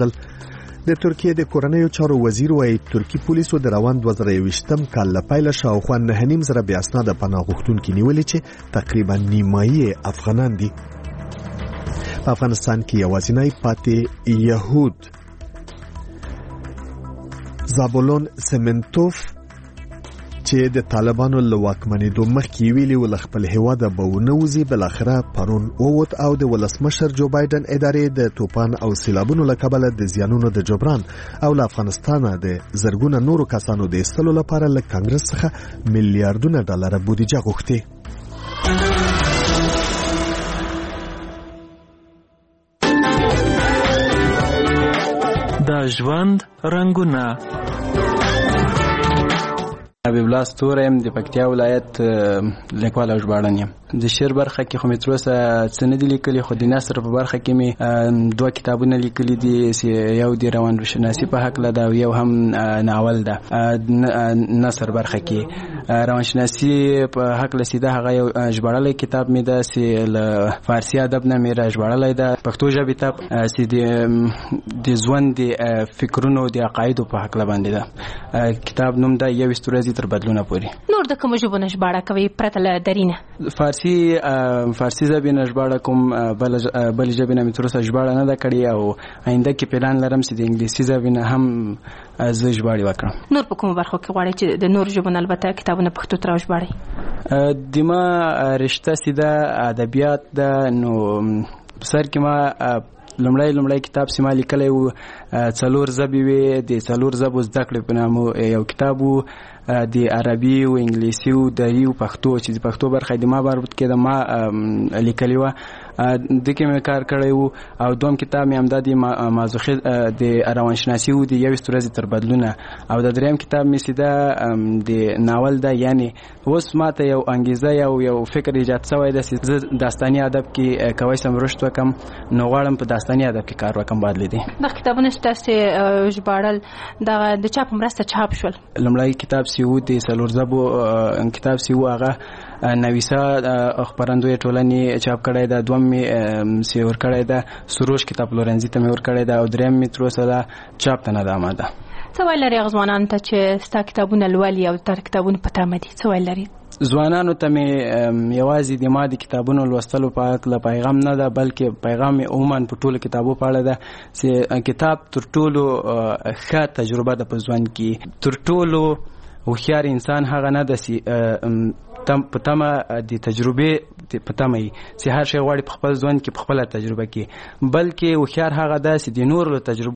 وښودل. د ترکیه د کورنیو چارو وزیر وايي ترکی پولیسو د روان 2020 کال له پیله شاوخوا 9.5 زره بې اسناده پناه غوښتونکي نیولي چې تقریبا نیمایي افغانان دي. په افغانستان کې یوازینی پاتې یهود زابولون سمنتوف چې د طالبانو له واکمنېدو مخکې ویلي و له خپل هېواده به ونه وځي، بالاخره پرون ووت او د ولسمشر جو بایدن ادارې د طوفان او سیلابونو له کبله د زیانونو د جبران او له افغانستانه د زرګونه نورو کسانو د ایستلو لپاره له کانګرس څخه میلیارډونه ډالره بودیجه غوښتې. د ژوند رنګونه. حبیب الله ستوری یم، د پکتیا ولایت لیکوال او ژباړن یم. د شعر برخه کې خو مې تر اوسه څه نه دي لیکلي، خو د نثر په برخه کې مې 2 کتابونه لیکلي دي. یو د روانشناسي په هکله ده او یو هم ناول ده. نثر برخه کې روانشناسي په هکله سیده هغه یو ژباړلی کتاب مې ده چې له فارسي ادب نه مې را ژباړلی ده. پښتو ژبې ته چې د ژوند د فکرونو د عقایدو په هکله باندې ده. کتاب نوم ده 21 ورځې تر بدلونه پورې. نور د کومو ژبو نه ژباړه کوي پرته له درینه؟ فارسی ژبې نه ژباړه کوم، بلې ژبې نه مې تر اوسه ژباړه نه ده کړې او آینده کې پلان لرم چې د انګلیسي ژبې نه هم زه ژباړې وکړم. نور په کومو برخو کې غواړئ چې د نور ژبو نه البته کتابونه پښتو ته راوژباړئ؟ د ما رشته سیده ادبیات ده، نو په سر کې ما لومړی کتاب چې ما لیکلی و 4 ژبې وې. د 4 ژبو زده کړې په نامه یو کتاب و، د عربي او انګلیسي او دري او پښتو، چې د پښتو برخه د ما مربوط کې د ما لیکلی و، دغه مې کار کړی و. او دوم کتاب مې همدا د مازوخي د روانشناسي او د 21 ورځې تر بدلونه. او د دریم کتاب مې سیده د ناول ده. یعنی اوس ماته یو انګیزه یو فکر ایجاد شوی ده چې زه داستاني ادب کې کوی سم رشد وکم، نو غواړم په داستاني ادب کې کار وکم. باندې دي د کتابونو چې ژباړل د چا په مرسته چاپ شول؟ لومړی کتاب سیو د 4 ژبو کتاب سیو هغه نویسا خبرندوی ټولنې چاپ کړی ده. دوم مې سی ور کړی ده سروش کتاب لورنزي ته مې ور کړی ده. او دریم مې تر اوسه چاپ ته نه ده آماده. څه ویل لري ځوانانو ته چې ستا کتابونه لولي او تر کتابونو په تمه دي؟ څه ویل لري ځوانانو ته؟ مې یوازې د ما د کتابونو لوستلو په هکله پیغام نه ده، بلکې پیغام مې عموما په ټولو کتابو په اړه ده چې کتاب تر ټولو ښه تجربه ده په ژوند کې. تر ټولو هوښیار انسان هغه نه ده چې په تمه د تجربې په تمه چې هر شی غواړي په خپل ژوند کې په خپله تجربه کې، بلکې هوښیار هغه ده چې د نورو تجربه